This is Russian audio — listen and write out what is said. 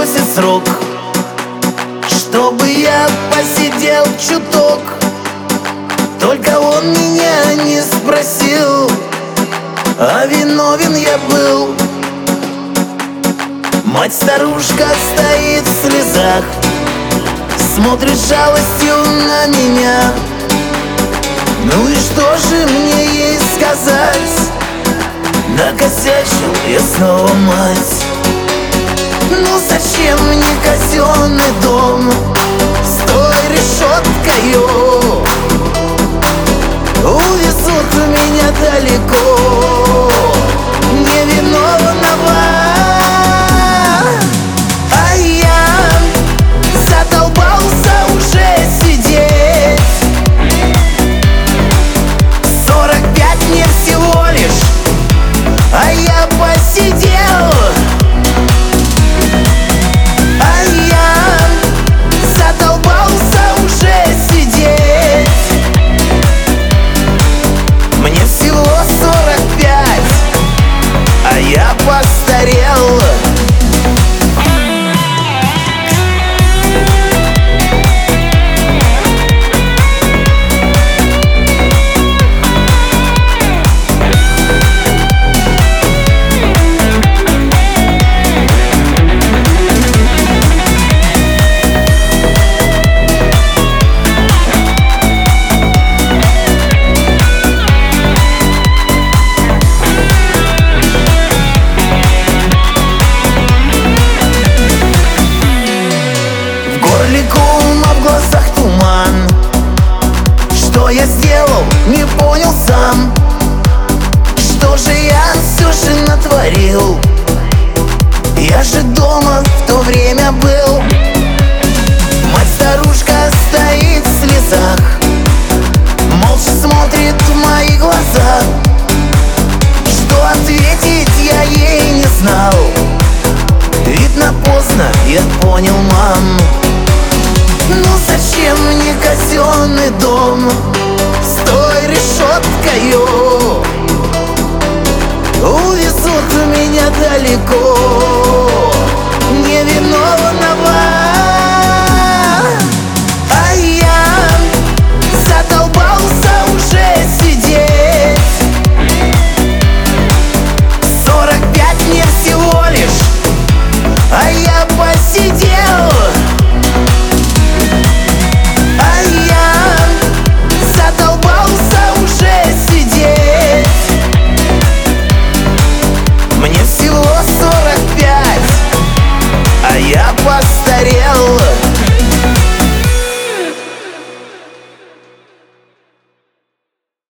просит срок, чтобы я посидел чуток. Только он меня не спросил, а виновен я был. Мать-старушка стоит в слезах, смотрит с жалостью на меня. Ну и что же мне ей сказать? Накосячил я снова, мать. Ну зачем мне казенный дом с той решеткою? Увезут меня далеко невиновного, а я задолбался уже сидеть. 45 мне всего лишь, а я посидел. А я задолбался уже сидеть. Мне всего 45, а я постарел. А в глазах туман. Что я сделал, не понял сам. Что же я все же натворил? Я же дома в то время был. Мать-старушка стоит в слезах, молча смотрит в мои глаза. Что ответить я ей не знал. Видно, поздно, я понял, мам. Ну зачем мне казенный дом с той решеткою? Увезут меня далеко невиновного, а я задолбался уже сидеть. 45 мне всего лишь, а я посидел. Мне всего 45, а я постарел.